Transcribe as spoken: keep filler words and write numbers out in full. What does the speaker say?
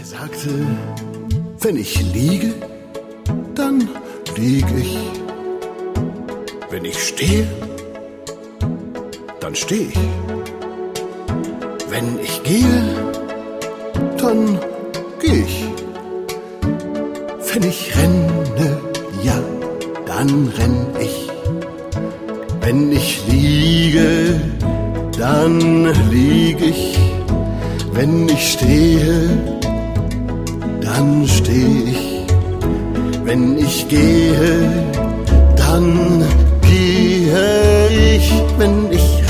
Er sagte, wenn ich liege, dann lieg ich. Wenn ich stehe, dann steh ich. Wenn ich gehe, dann geh ich. Wenn ich renne, ja, dann renn ich. Wenn ich liege, dann lieg ich. Wenn ich stehe, dann steh ich. Wenn ich gehe, dann gehe ich. Wenn ich